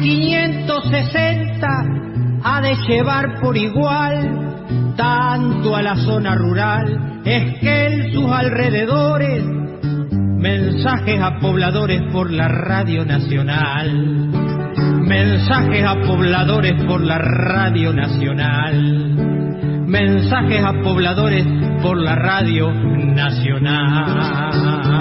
560 ha de llevar por igual tanto a la zona rural, Esquel, sus alrededores, mensajes a pobladores por la Radio Nacional. Mensajes a pobladores por la Radio Nacional. Mensajes a pobladores por la Radio Nacional.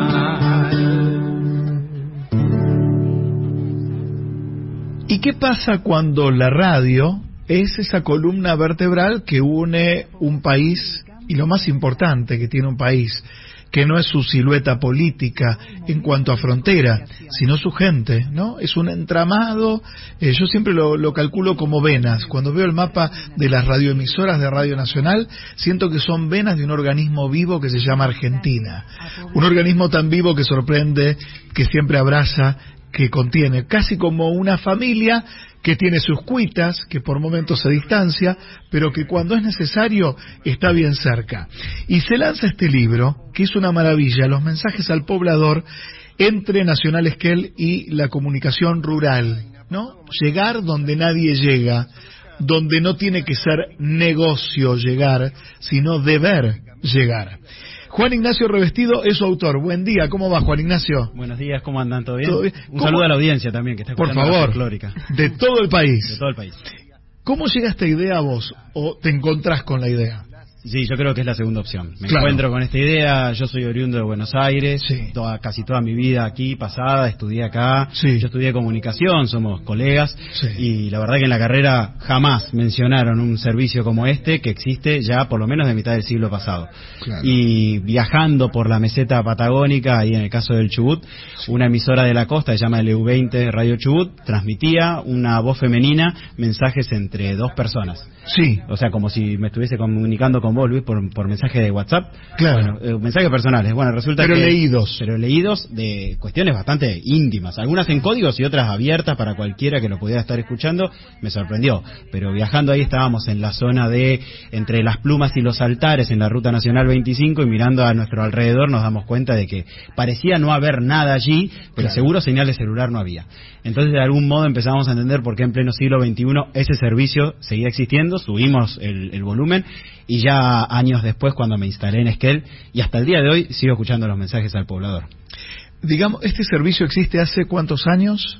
¿Y qué pasa cuando la radio es esa columna vertebral que une un país, y lo más importante que tiene un país, que no es su silueta política en cuanto a frontera, sino su gente, ¿no? Es un entramado, yo siempre lo calculo como venas. Cuando veo el mapa de las radioemisoras de Radio Nacional, siento que son venas de un organismo vivo que se llama Argentina. Un organismo tan vivo que sorprende, que siempre abraza, que contiene, casi como una familia que tiene sus cuitas, que por momentos se distancia, pero que cuando es necesario está bien cerca. Y se lanza este libro, que es una maravilla, Los mensajes al poblador, entre Nacional Esquel y la comunicación rural, ¿no? Llegar donde nadie llega, donde no tiene que ser negocio llegar, sino deber llegar. Juan Ignacio Revestido es su autor. Buen día, ¿cómo va, Juan Ignacio? Buenos días, ¿cómo andan? ¿Todo bien? ¿Todo bien? Un saludo a la audiencia también, que está escuchando. Por favor, la folclórica. De todo el país. De todo el país. ¿Cómo llega esta idea a vos? ¿O te encontrás con la idea? Sí, yo creo que es la segunda opción. Me Claro. encuentro con esta idea. Yo soy oriundo de Buenos Aires, Sí. casi toda mi vida aquí pasada, estudié acá. Sí. Yo estudié comunicación, somos colegas. Sí. Y la verdad que en la carrera jamás mencionaron un servicio como este, que existe ya por lo menos de mitad del siglo pasado. Claro. Y viajando por la meseta patagónica, ahí en el caso del Chubut, una emisora de la costa, se llama LU20 Radio Chubut, transmitía una voz femenina, mensajes entre dos personas. Sí. O sea, como si me estuviese comunicando con vos, Luis, por mensaje de WhatsApp. Claro. Bueno, mensajes personales. Bueno, resulta Pero que... leídos. Pero leídos de cuestiones bastante íntimas. Algunas en códigos y otras abiertas para cualquiera que lo pudiera estar escuchando. Me sorprendió. Pero viajando ahí estábamos en la zona de entre Las Plumas y Los Altares, en la Ruta Nacional 25, y mirando a nuestro alrededor nos damos cuenta de que parecía no haber nada allí, pero Claro. seguro señal de celular no había. Entonces, de algún modo empezamos a entender por qué en pleno siglo XXI ese servicio seguía existiendo, subimos el volumen, y ya años después, cuando me instalé en Esquel, y hasta el día de hoy, sigo escuchando los mensajes al poblador. Digamos, ¿este servicio existe hace cuántos años?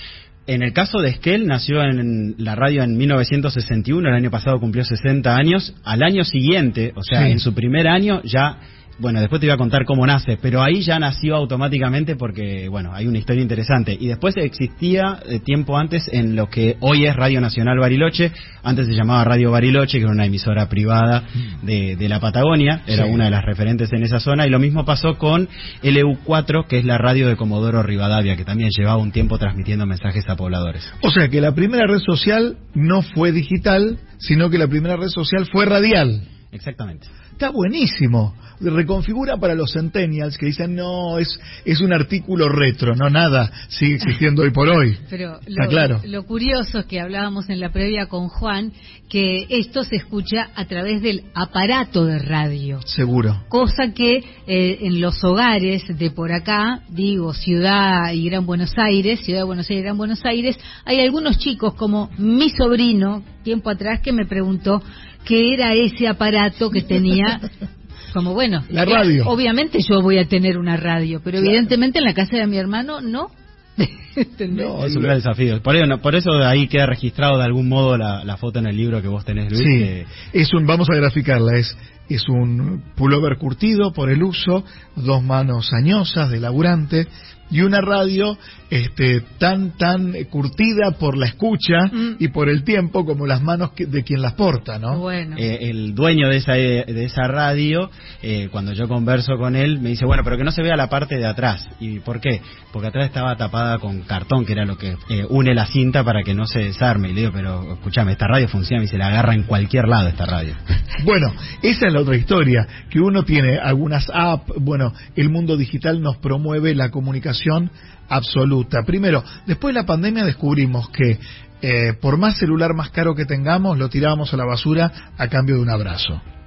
En el caso de Esquel, nació en la radio en 1961, el año pasado cumplió 60 años. Al año siguiente, o sea, Sí. en su primer año, ya... Bueno, después te voy a contar cómo nace, pero ahí ya nació automáticamente porque, bueno, hay una historia interesante. Y después existía tiempo antes en lo que hoy es Radio Nacional Bariloche, antes se llamaba Radio Bariloche, que era una emisora privada de la Patagonia, era Sí. una de las referentes en esa zona, y lo mismo pasó con LU4, que es la radio de Comodoro Rivadavia, que también llevaba un tiempo transmitiendo mensajes a pobladores. O sea que la primera red social no fue digital, sino que la primera red social fue radial. Exactamente. Está buenísimo. Reconfigura para los centennials que dicen, no, es un artículo retro, no nada, sigue existiendo hoy por hoy. Pero Está claro. lo curioso es que hablábamos en la previa con Juan, que esto se escucha a través del aparato de radio. Seguro. Cosa que en los hogares de por acá, digo, Ciudad y Gran Buenos Aires, Ciudad de Buenos Aires y Gran Buenos Aires, hay algunos chicos como mi sobrino, tiempo atrás, que me preguntó qué era ese aparato que tenía. Como bueno, La radio. Obviamente yo voy a tener una radio, pero Claro. evidentemente en la casa de mi hermano no. ¿Entendés? No, Es un gran desafío. Por eso de ahí queda registrado de algún modo la foto en el libro que vos tenés, Luis. Sí, que- vamos a graficarla, es un pullover curtido por el uso, dos manos añosas de laburante y una radio tan curtida por la escucha y por el tiempo como las manos de quien las porta, ¿no? Bueno. el dueño de esa radio, cuando yo converso con él, me dice, bueno, pero que no se vea la parte de atrás. ¿Y por qué? Porque atrás estaba tapada con cartón, que era lo que une la cinta para que no se desarme. Y le digo, pero escúchame, esta radio funciona y se la agarra en cualquier lado esta radio. Bueno, esa es la otra historia, que uno tiene algunas apps, bueno, el mundo digital nos promueve la comunicación absoluta. Primero, después de la pandemia descubrimos que por más celular más caro que tengamos, lo tirábamos a la basura a cambio de un abrazo.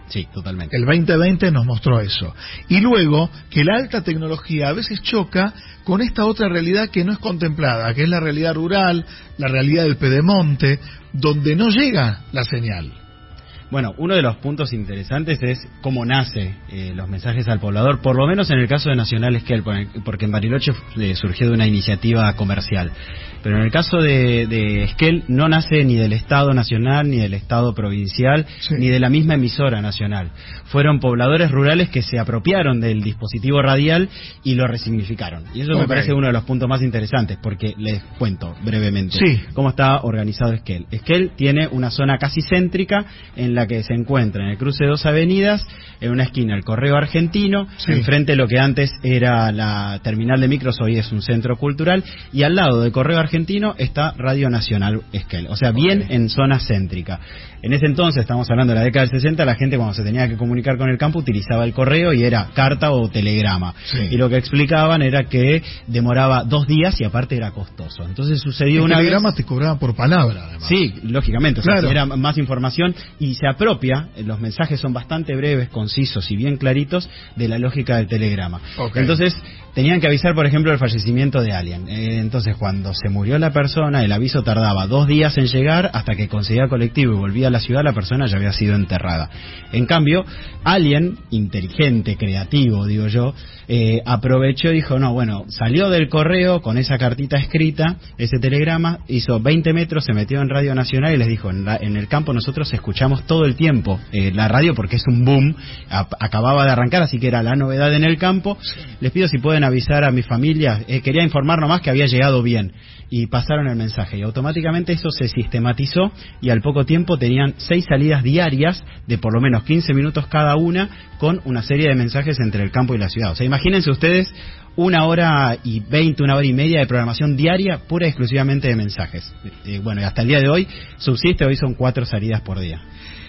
Sí, totalmente. El 2020 nos mostró eso. Y luego, que la alta tecnología a veces choca con esta otra realidad que no es contemplada, que es la realidad rural, la realidad del pedemonte, donde no llega la señal. Bueno, uno de los puntos interesantes es cómo nace los mensajes al poblador, por lo menos en el caso de Nacional Esquel, porque en Bariloche surgió de una iniciativa comercial. Pero en el caso de Esquel no nace ni del Estado Nacional, ni del Estado Provincial, sí, ni de la misma emisora nacional. Fueron pobladores rurales que se apropiaron del dispositivo radial y lo resignificaron. Y eso me parece uno de los puntos más interesantes, porque les cuento brevemente cómo está organizado Esquel. Esquel tiene una zona casi céntrica en la que se encuentra en el cruce de 2 avenidas, en una esquina el Correo Argentino, enfrente lo que antes era la terminal de micros, hoy es un centro cultural, y al lado del Correo Argentino está Radio Nacional Esquel, o sea, bien en zona céntrica. En ese entonces, estamos hablando de la década del 60, la gente cuando se tenía que comunicar con el campo utilizaba el correo y era carta o telegrama. Y lo que explicaban era que demoraba 2 días y aparte era costoso. Entonces sucedió una vez... El telegrama te cobraba por palabra, además. Sí, lógicamente, o sea, era más información y se apropia, los mensajes son bastante breves, concisos y bien claritos de la lógica del telegrama. Entonces, tenían que avisar, por ejemplo, el fallecimiento de alguien. Entonces, cuando se murió la persona, el aviso tardaba 2 días en llegar, hasta que conseguía colectivo y volvía a la ciudad, la persona ya había sido enterrada. En cambio, alguien inteligente, creativo, digo yo, aprovechó y dijo, no, bueno, salió del correo con esa cartita escrita, ese telegrama, hizo 20 metros, se metió en Radio Nacional y les dijo, en el campo nosotros escuchamos todo el tiempo la radio porque es un boom, acababa de arrancar, así que era la novedad en el campo. Les pido si pueden avisar a mi familia, quería informar nomás que había llegado bien, y pasaron el mensaje y automáticamente eso se sistematizó y al poco tiempo tenían 6 salidas diarias de por lo menos 15 minutos cada una, con una serie de mensajes entre el campo y la ciudad. O sea, imagínense ustedes 1 hora y 20, 1 hora y media de programación diaria pura y exclusivamente de mensajes. Bueno, y hasta el día de hoy subsiste, hoy son 4 salidas por día.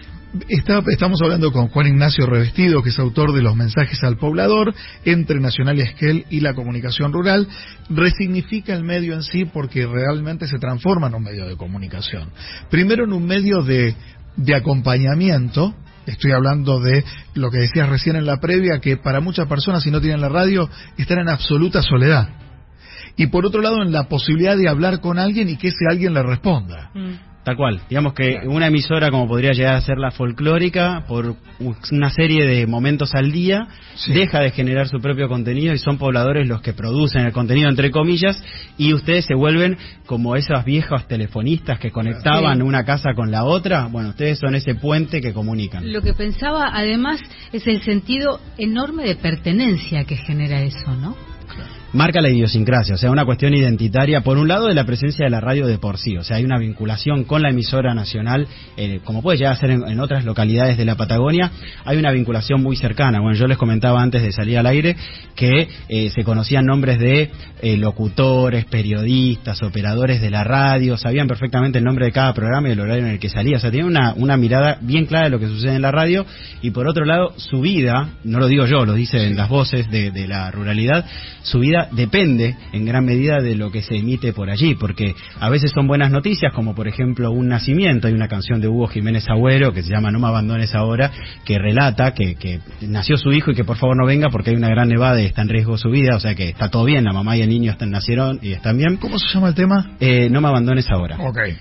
Estamos hablando con Juan Ignacio Revestido, que es autor de Los mensajes al poblador, entre Nacional y Esquel y la comunicación rural. Resignifica el medio en sí porque realmente se transforma en un medio de comunicación. Primero en un medio de acompañamiento. Estoy hablando de lo que decías recién en la previa, que para muchas personas, si no tienen la radio, están en absoluta soledad. Y por otro lado, en la posibilidad de hablar con alguien y que ese alguien le responda. Tal cual, digamos que una emisora como podría llegar a ser la folclórica, por una serie de momentos al día, deja de generar su propio contenido y son pobladores los que producen el contenido, entre comillas, y ustedes se vuelven como esos viejos telefonistas que conectaban una casa con la otra. Bueno, ustedes son ese puente que comunican. Lo que pensaba además es el sentido enorme de pertenencia que genera eso, ¿no? Marca la idiosincrasia, o sea, una cuestión identitaria, por un lado, de la presencia de la radio de por sí, o sea, hay una vinculación con la emisora nacional, como puede llegar a ser en otras localidades de la Patagonia, hay una vinculación muy cercana. Bueno, yo les comentaba antes de salir al aire que se conocían nombres de locutores, periodistas, operadores de la radio, sabían perfectamente el nombre de cada programa y el horario en el que salía, o sea, tienen una mirada bien clara de lo que sucede en la radio, y por otro lado, su vida, no lo digo yo, lo dicen las voces de la ruralidad, su vida depende en gran medida de lo que se emite por allí, porque a veces son buenas noticias, como por ejemplo un nacimiento. Hay una canción de Hugo Jiménez Agüero que se llama No me abandones ahora, que relata que nació su hijo y que por favor no venga porque hay una gran nevada y está en riesgo su vida, o sea que está todo bien, la mamá y el niño nacieron y están bien. ¿Cómo se llama el tema? No me abandones ahora.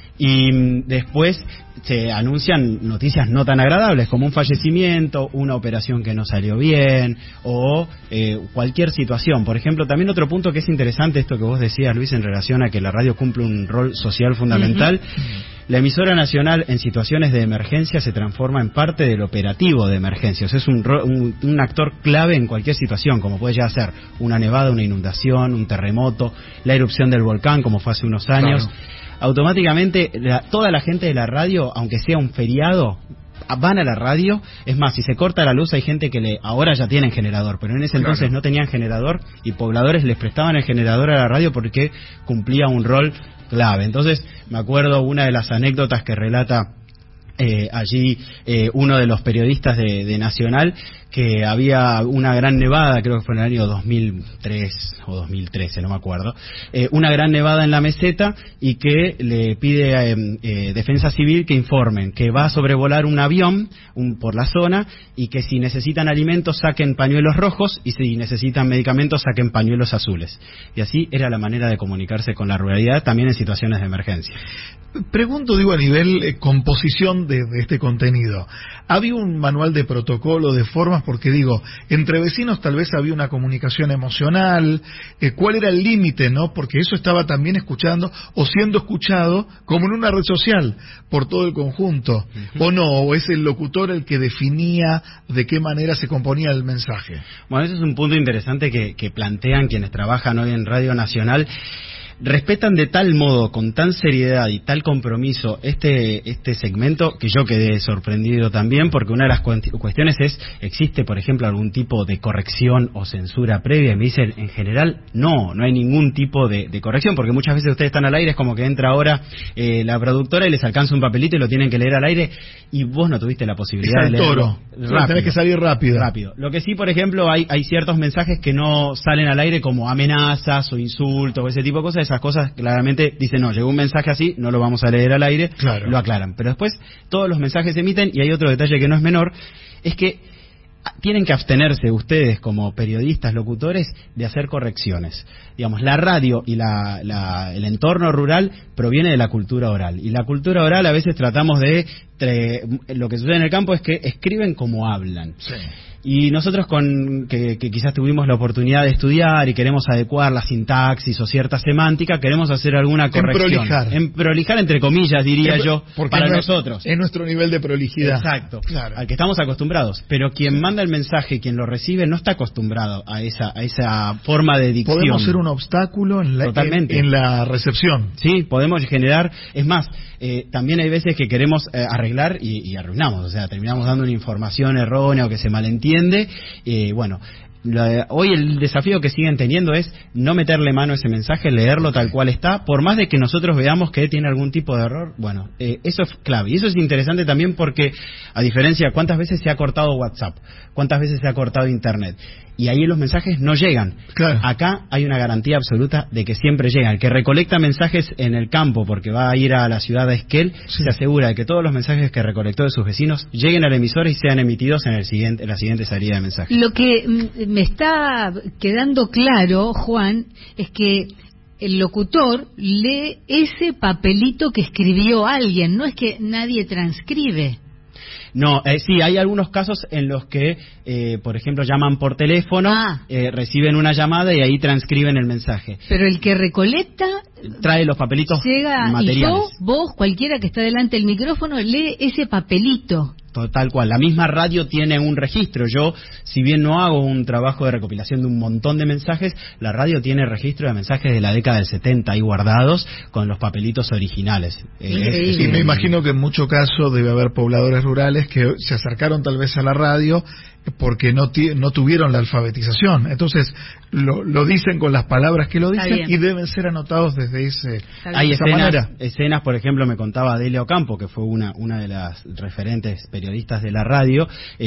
Y después se anuncian noticias no tan agradables, como un fallecimiento, una operación que no salió bien, o cualquier situación. Por ejemplo, también otro punto que es interesante, esto que vos decías, Luis, en relación a que la radio cumple un rol social fundamental. La emisora nacional en situaciones de emergencia se transforma en parte del operativo de emergencia. O sea, es un actor clave en cualquier situación, como puede ya ser una nevada, una inundación, un terremoto, la erupción del volcán, como fue hace unos años. Automáticamente toda la gente de la radio, aunque sea un feriado, van a la radio. Es más, si se corta la luz hay gente que ahora ya tienen generador, pero en ese entonces no tenían generador y pobladores les prestaban el generador a la radio porque cumplía un rol clave. Entonces me acuerdo una de las anécdotas que relata allí uno de los periodistas de Nacional, que había una gran nevada, creo que fue en el año 2003 o 2013, no me acuerdo, una gran nevada en la meseta y que le pide a Defensa Civil que informen que va a sobrevolar un avión por la zona y que si necesitan alimentos saquen pañuelos rojos y si necesitan medicamentos saquen pañuelos azules. Y así era la manera de comunicarse con la ruralidad también en situaciones de emergencia. Pregunto, digo, a nivel composición de este contenido, ¿había un manual de protocolo, de formas? Porque digo, entre vecinos tal vez había una comunicación emocional, ¿cuál era el límite, no? Porque eso estaba también escuchando o siendo escuchado como en una red social por todo el conjunto, ¿o no? ¿O es el locutor el que definía de qué manera se componía el mensaje? Bueno, ese es un punto interesante que plantean quienes trabajan hoy en Radio Nacional. Respetan de tal modo, con tan seriedad y tal compromiso este segmento, que yo quedé sorprendido también, porque una de las cuestiones es, ¿existe, por ejemplo, algún tipo de corrección o censura previa? Y me dicen, en general, no hay ningún tipo de corrección, porque muchas veces ustedes están al aire, es como que entra ahora la productora y les alcanza un papelito y lo tienen que leer al aire, y vos no tuviste la posibilidad de leerlo. Rápido. Tenés que salir rápido. Lo que sí, por ejemplo, hay ciertos mensajes que no salen al aire, como amenazas o insultos o ese tipo de cosas. Esas cosas claramente dicen, no, llegó un mensaje así, no lo vamos a leer al aire, claro. Lo aclaran. Pero después todos los mensajes se emiten, y hay otro detalle que no es menor, es que tienen que abstenerse ustedes como periodistas, locutores, de hacer correcciones. Digamos, la radio y el entorno rural proviene de la cultura oral. Y la cultura oral a veces tratamos de... lo que sucede en el campo es que escriben como hablan. Sí. Y nosotros que quizás tuvimos la oportunidad de estudiar y queremos adecuar la sintaxis o cierta semántica, queremos hacer alguna corrección. Prolijar entre comillas, diría yo, para nosotros. Es nuestro nivel de prolijidad. Exacto, claro. Al que estamos acostumbrados. Pero quien manda el mensaje, quien lo recibe, no está acostumbrado a esa forma de dicción. Podemos ser un obstáculo en la recepción. Sí, podemos generar... Es más, también hay veces que queremos arreglar y arruinamos. O sea, terminamos dando una información errónea o que se malentiende. Bueno, hoy el desafío que siguen teniendo es no meterle mano a ese mensaje, leerlo tal cual está, por más de que nosotros veamos que tiene algún tipo de error. Bueno, eso es clave. Y eso es interesante también porque, a diferencia, ¿cuántas veces se ha cortado WhatsApp? ¿Cuántas veces se ha cortado Internet? Y ahí los mensajes no llegan. Claro. Acá hay una garantía absoluta de que siempre llegan. El que recolecta mensajes en el campo porque va a ir a la ciudad de Esquel, sí, se asegura de que todos los mensajes que recolectó de sus vecinos lleguen a la emisora y sean emitidos en la siguiente salida de mensajes. Lo que me está quedando claro, Juan, es que el locutor lee ese papelito que escribió alguien, no es que nadie transcribe. No, sí, hay algunos casos en los que, por ejemplo, llaman por teléfono, reciben una llamada y ahí transcriben el mensaje. Pero el que recolecta... trae los papelitos materiales. Y vos, cualquiera que está delante del micrófono, lee ese papelito. Tal cual, la misma radio tiene un registro. Yo, si bien no hago un trabajo de recopilación de un montón de mensajes, la radio tiene registro de mensajes de la década del 70 ahí guardados con los papelitos originales. Sí, me imagino que en muchos casos debe haber pobladores rurales que se acercaron tal vez a la radio porque no tuvieron la alfabetización. Entonces lo dicen con las palabras que lo dicen y deben ser anotados desde hay esa manera. Escenas, por ejemplo, me contaba Adelia Ocampo, que fue una de las referentes periodistas de la radio,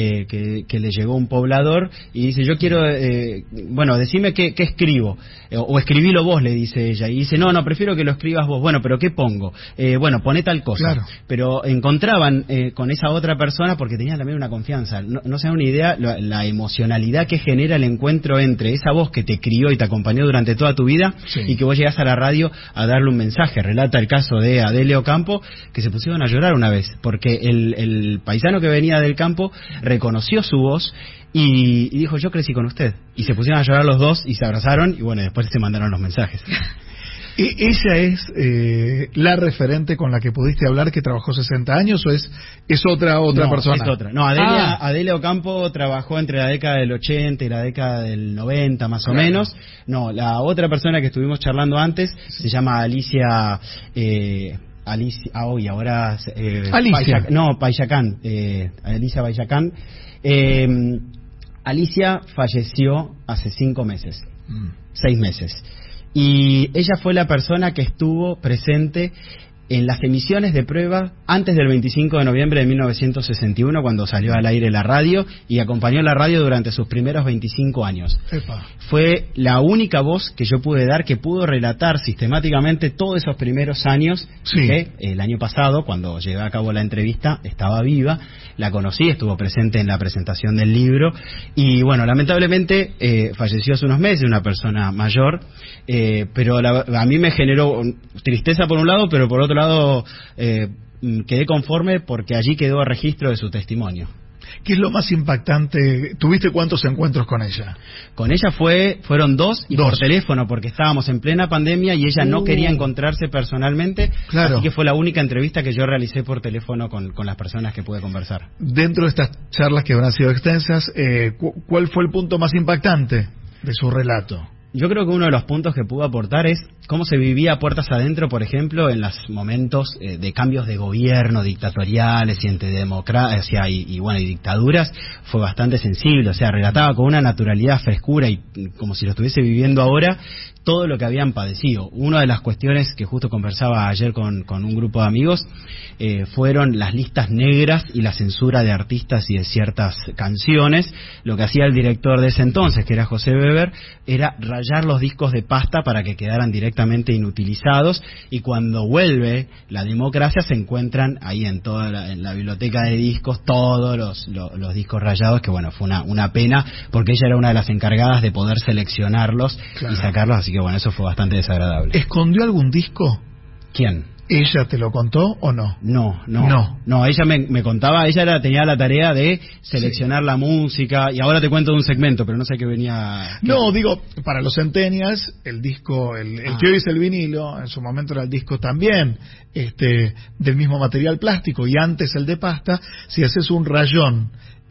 que le llegó un poblador y dice, yo quiero, bueno, decime qué escribo, o escribilo vos, le dice ella, y dice, no, prefiero que lo escribas vos. Bueno, pero ¿qué pongo? Bueno, poné tal cosa. Claro. Pero encontraban con esa otra persona, porque tenían también una confianza, no se dan una idea la emocionalidad que genera el encuentro entre esa voz que te crió y te acompañó durante toda tu vida, sí, y que vos llegás a la radio a darle un mensaje. Relata el caso de Adelia Ocampo, que se pusieron a llorar una vez, porque el paisano que venía del campo reconoció su voz y dijo, yo crecí con usted. Y se pusieron a llorar los dos y se abrazaron y bueno, después se mandaron los mensajes. ¿Ella es la referente con la que pudiste hablar que trabajó 60 años o es otra persona? Es otra. No, Adelia Ocampo trabajó entre la década del 80 y la década del 90 más o menos. No, la otra persona que estuvimos charlando antes se llama Alicia... Alicia. Payacán. Alicia Payacán. Alicia falleció hace 5 meses. 6 meses. Y ella fue la persona que estuvo presente en las emisiones de prueba antes del 25 de noviembre de 1961, cuando salió al aire la radio, y acompañó la radio durante sus primeros 25 años. Epa. Fue la única voz que yo pude dar que pudo relatar sistemáticamente todos esos primeros años. Sí. Que el año pasado, cuando llevé a cabo la entrevista, estaba viva, la conocí, estuvo presente en la presentación del libro, y bueno, lamentablemente falleció hace unos meses, una persona mayor, pero a mí me generó tristeza por un lado, pero por otro lado quedé conforme porque allí quedó registro de su testimonio. ¿Qué es lo más impactante? ¿Tuviste cuántos encuentros con ella? Con ella fueron dos, y por teléfono, porque estábamos en plena pandemia y ella no quería encontrarse personalmente, claro. Así que fue la única entrevista que yo realicé por teléfono con las personas que pude conversar. Dentro de estas charlas que habrán sido extensas, ¿cuál fue el punto más impactante de su relato? Yo creo que uno de los puntos que pudo aportar es cómo se vivía puertas adentro, por ejemplo, en los momentos de cambios de gobierno, dictatoriales y entre democracia y dictaduras. Fue bastante sensible, o sea, relataba con una naturalidad, frescura y como si lo estuviese viviendo ahora, todo lo que habían padecido. Una de las cuestiones que justo conversaba ayer con un grupo de amigos fueron las listas negras y la censura de artistas y de ciertas canciones. Lo que hacía el director de ese entonces, que era José Weber, era rayar los discos de pasta para que quedaran directamente inutilizados, y cuando vuelve la democracia se encuentran ahí en la biblioteca de discos todos los discos rayados, que bueno, fue una pena, porque ella era una de las encargadas de poder seleccionarlos, claro, y sacarlos, así que bueno, eso fue bastante desagradable. ¿Escondió algún disco? ¿Quién? ¿Ella te lo contó o no? No, ella me contaba, ella tenía la tarea de seleccionar la música, y ahora te cuento de un segmento, pero no sé qué venía... No, digo, para los centennials, el disco, el que hoy es el vinilo, en su momento era el disco también, del mismo material plástico, y antes el de pasta. Si haces un rayón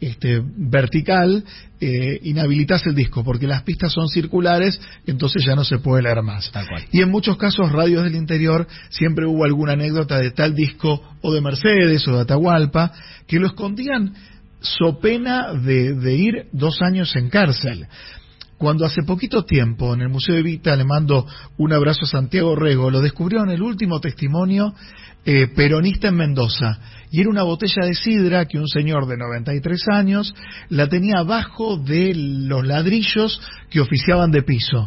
vertical, inhabilitas el disco, porque las pistas son circulares, entonces ya no se puede leer más. Tal cual. Y en muchos casos, radios del interior, siempre hubo alguna anécdota de tal disco, o de Mercedes, o de Atahualpa, que lo escondían so pena de ir 2 años en cárcel. Cuando hace poquito tiempo, en el Museo Evita, le mando un abrazo a Santiago Rego, lo descubrió en el último testimonio peronista en Mendoza, y era una botella de sidra que un señor de 93 años la tenía abajo de los ladrillos que oficiaban de piso.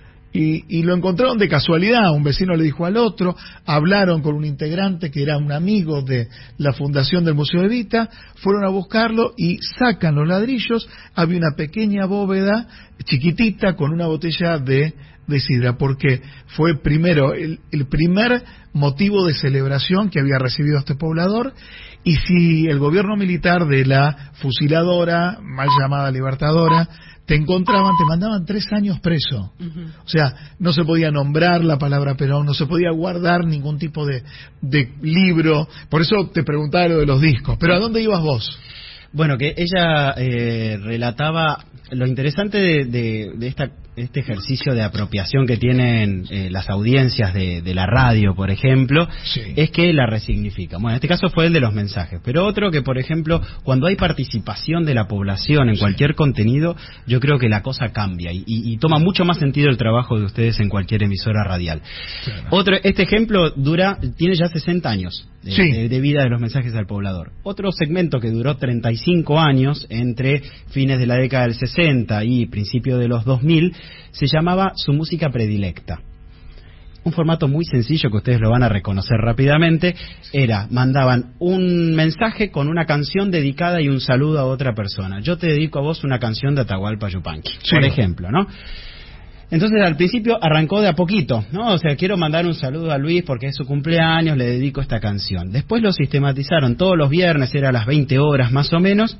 Y lo encontraron de casualidad, un vecino le dijo al otro, hablaron con un integrante que era un amigo de la fundación del Museo Evita, fueron a buscarlo y sacan los ladrillos, había una pequeña bóveda chiquitita con una botella de sidra, porque fue primero el primer motivo de celebración que había recibido este poblador. Y si el gobierno militar de la fusiladora, mal llamada Libertadora, te encontraban, te mandaban 3 años preso. O sea, no se podía nombrar la palabra Perón, no se podía guardar ningún tipo de libro. Por eso te preguntaba lo de los discos. ¿Pero a dónde ibas vos? Bueno, que ella relataba lo interesante de este ejercicio de apropiación que tienen las audiencias de la radio, por ejemplo, sí, es que la resignifican. Bueno, en este caso fue el de los mensajes, pero otro que, por ejemplo, cuando hay participación de la población en cualquier contenido, yo creo que la cosa cambia y toma mucho más sentido el trabajo de ustedes en cualquier emisora radial. Claro. Este ejemplo tiene ya 60 años de vida de los mensajes al poblador. Otro segmento que duró 35 años, entre fines de la década del 60 y principio de los 2000, se llamaba Su música predilecta. Un formato muy sencillo que ustedes lo van a reconocer rápidamente. Mandaban un mensaje con una canción dedicada y un saludo a otra persona. Yo te dedico a vos una canción de Atahualpa Yupanqui, por ejemplo, ¿no? Entonces al principio arrancó de a poquito, ¿no? O sea, quiero mandar un saludo a Luis porque es su cumpleaños, le dedico esta canción. Después lo sistematizaron todos los viernes, era a las 20 horas más o menos,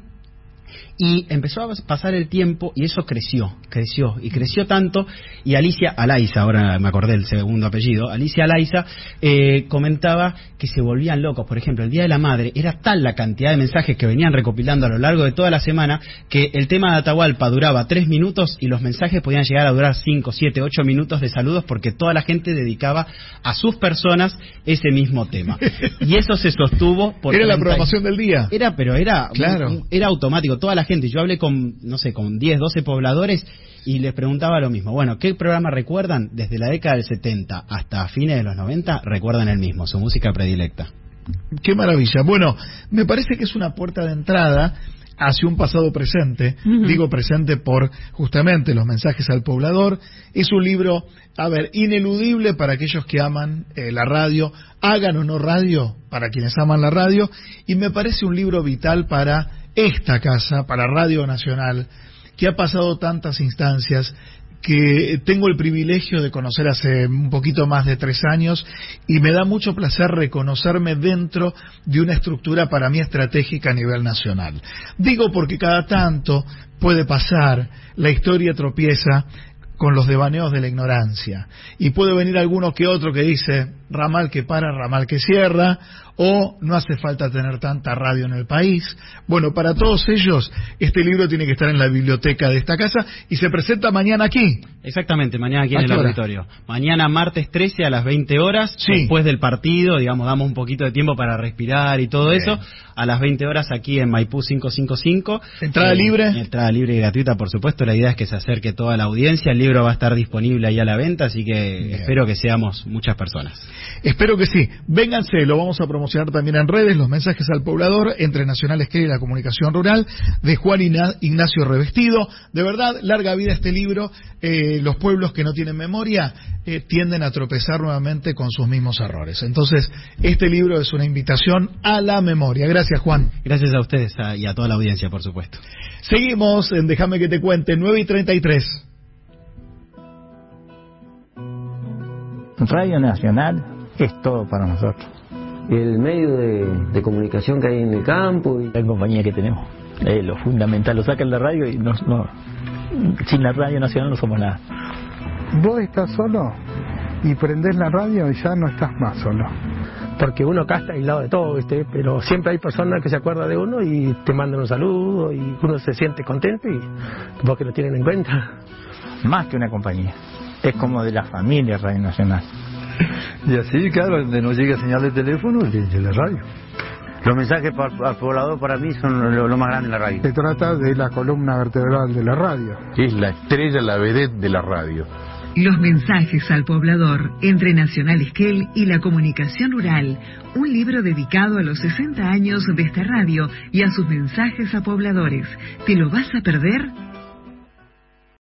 y empezó a pasar el tiempo y eso creció tanto, y Alicia Alaiza, ahora me acordé el segundo apellido, Alicia Alaiza comentaba que se volvían locos. Por ejemplo, el Día de la Madre era tal la cantidad de mensajes que venían recopilando a lo largo de toda la semana que el tema de Atahualpa duraba 3 minutos y los mensajes podían llegar a durar 5, 7, 8 minutos de saludos, porque toda la gente dedicaba a sus personas ese mismo tema. Y eso se sostuvo por... Era la programación del día. Era claro, era automático. Toda la gente. Yo hablé con, no sé, con 10, 12 pobladores y les preguntaba lo mismo. Bueno, ¿qué programa recuerdan? Desde la década del 70 hasta fines de los 90, recuerdan el mismo, su música predilecta. Qué maravilla. Bueno, me parece que es una puerta de entrada hacia un pasado presente. Digo presente por justamente los mensajes al poblador. Es un libro, a ver, ineludible para aquellos que aman la radio, hagan o no radio, para quienes aman la radio, y me parece un libro vital para esta casa, para Radio Nacional, que ha pasado tantas instancias, que tengo el privilegio de conocer hace un poquito más de 3 años, y me da mucho placer reconocerme dentro de una estructura para mí estratégica a nivel nacional. Digo porque cada tanto puede pasar, la historia tropieza con los devaneos de la ignorancia, y puede venir alguno que otro que dice ramal que para, ramal que cierra, o no hace falta tener tanta radio en el país. Bueno, para todos ellos este libro tiene que estar en la biblioteca de esta casa, y se presenta mañana aquí. Exactamente, mañana aquí en el auditorio. Mañana martes 13 a las 20 horas, después del partido, digamos, damos un poquito de tiempo para respirar y todo eso, a las 20 horas aquí en Maipú 555. ¿Entrada libre? Entrada libre y gratuita, por supuesto. La idea es que se acerque toda la audiencia. El libro va a estar disponible ahí a la venta, así que espero que seamos muchas personas. Espero que sí. Vénganse, lo vamos a promocionar también en redes, los mensajes al poblador, entre Nacional Esquel y la comunicación rural, de Juan Ignacio Revestido. De verdad, larga vida este libro. Los pueblos que no tienen memoria tienden a tropezar nuevamente con sus mismos errores. Entonces, este libro es una invitación a la memoria. Gracias, Juan. Gracias a ustedes y a toda la audiencia, por supuesto. Seguimos en Déjame que te cuente, 9:33. Radio Nacional es todo para nosotros. El medio de comunicación que hay en el campo. La compañía que tenemos, lo fundamental, lo sacan la radio y no, sin la Radio Nacional no somos nada. Vos estás solo y prendés la radio y ya no estás más solo. Porque uno acá está aislado de todo, ¿viste? Pero siempre hay personas que se acuerdan de uno y te mandan un saludo y uno se siente contento y porque lo tienen en cuenta. Más que una compañía, es como de la familia Radio Nacional. Y así, claro, donde no llega señal de teléfono, de la radio. Los mensajes al poblador para mí son lo más grande de la radio. Se trata de la columna vertebral de la radio. Es la estrella, la vedette de la radio. Los mensajes al poblador, entre Nacional Esquel y la comunicación rural, un libro dedicado a los 60 años de esta radio y a sus mensajes a pobladores. ¿Te lo vas a perder?